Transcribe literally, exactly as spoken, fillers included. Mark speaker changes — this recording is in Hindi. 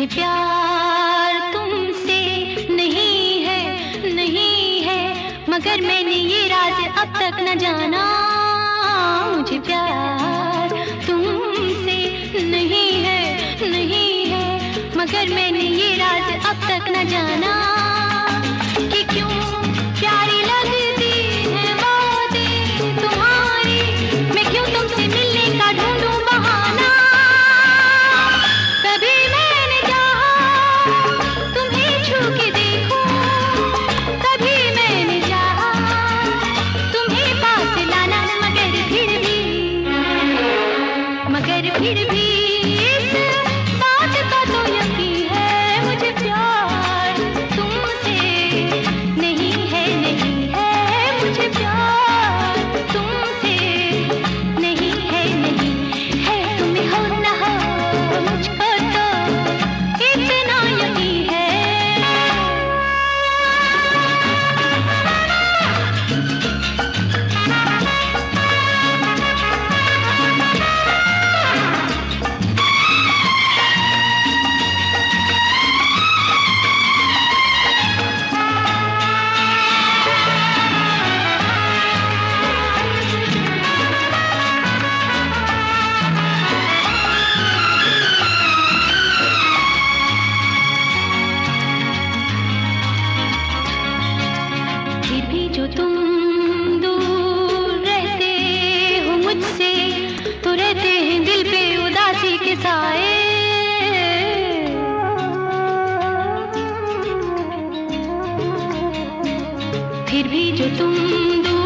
Speaker 1: मुझे प्यार तुमसे नहीं है, नहीं है, मगर मैंने ये राज अब तक न जाना। मुझे प्यार तुमसे नहीं है, नहीं है, मगर मैंने ये राज अब तक न जाना कि क्यों प्यारी लगती है बातें तुम्हारी, मैं क्यों तुमसे मिलने का ढूंढूं बहाना। कभी मैंने चाहा तुम्हें छू के देखूं, कभी मैंने चाहा तुम्हें पास लाना, मगर फिर भी, मगर फिर भी इस बात का तो यकीन है, मुझे प्यार तुमसे नहीं है, नहीं है, मुझे प्यार तुमसे नहीं है, नहीं है, तुम्हें हो न हो मुझको तो इतना यकीन है। फिर भी जो तुम दूर रहते हो मुझसे, तो रहते हैं दिल पे उदासी के साए। फिर भी जो तुम दूर